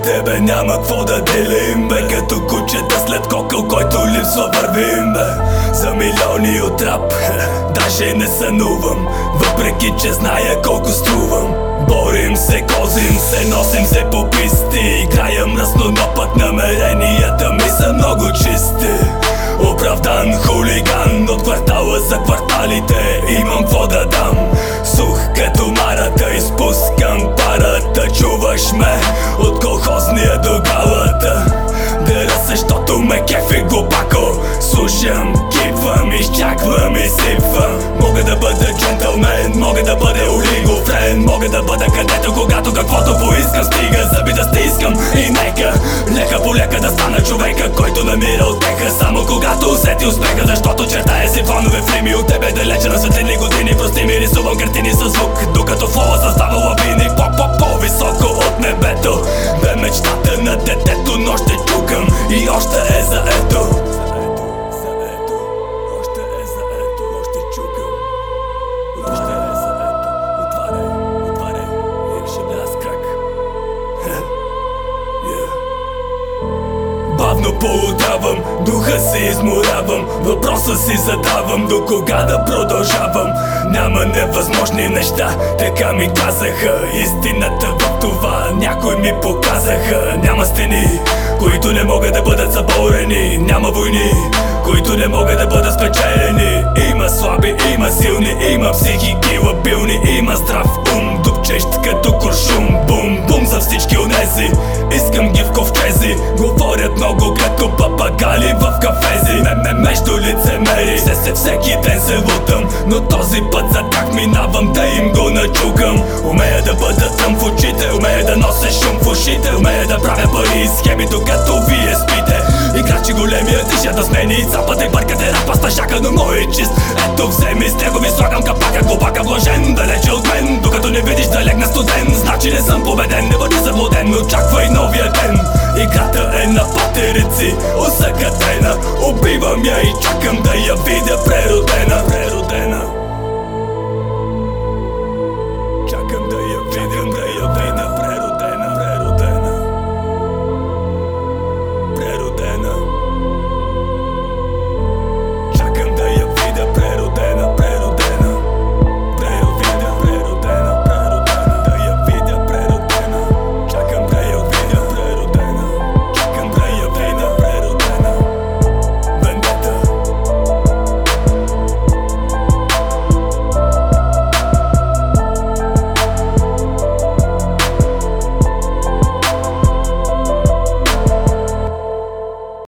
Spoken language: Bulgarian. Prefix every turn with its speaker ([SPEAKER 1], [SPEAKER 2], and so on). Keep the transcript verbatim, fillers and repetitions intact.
[SPEAKER 1] тебе няма какво да делим, бе. Като кучета след кокъл, който липсва вървим, бе. За милиони от рап, даже не сънувам, въпреки че зная колко струвам. Борим се, козим се, носим се по писти, играя мръсно, но пък намеренията ми са много чисти. Оправдан хулиган от квартала за кварталите, имам какво да дам. Сух като марата, изпускам парата. Чуваш ме от колхозния до галата. Дъра, защото ме кефи глупако. Слушам, кипвам, изчаквам и сипвам. Мога да бъда джентълмен, мога да бъда олигофрен, мога да бъда където, когато каквото поискам. Стига зъби да стискам и нека лека по лека да стана човека, който намира отеха само когато усети успеха. Защото чертая си фонове в рими от тебе далече на светлини години. Прости ми, рисувам картини със звук, докато фола създава лавини. По-по-по-високо от небето бе мечтата на детето, но ще чукам и още е заето. Бавно поудавам, духа си изморявам, въпроса си задавам, до кога да продължавам. Няма невъзможни неща, така ми казаха. Истината в това някой ми показаха. Няма стени, които не могат да бъдат съборени. Няма войни, които не могат да бъдат спечелени. Има слаби, има силни, има психики лабилни. Има здрав ум, дупчещ като куршум. Бум, бум за всички онези, искам ги в ковчези. Говорят много като папагали в кафези. Ме-ме между лицемери, се се всеки ден се лутам, но този път за тях минавам да им го начукам. Умея да бъда тъм в очите, умея да нося шум в ушите, умея да правя пари и схеми докато вие спите. Играчи големия дишат да смени и цапате и бъркате рапа стъжака, но мой е чист. Ето вземи, с него ви слагам капака, глупака блажен, далече от мен. Докато не видиш да легна студен, значи не съм победен, не бъди заблуден, очаквай новия ден. Играта е на патерици, усъкатена, убивам я и чакам да я видя преродена.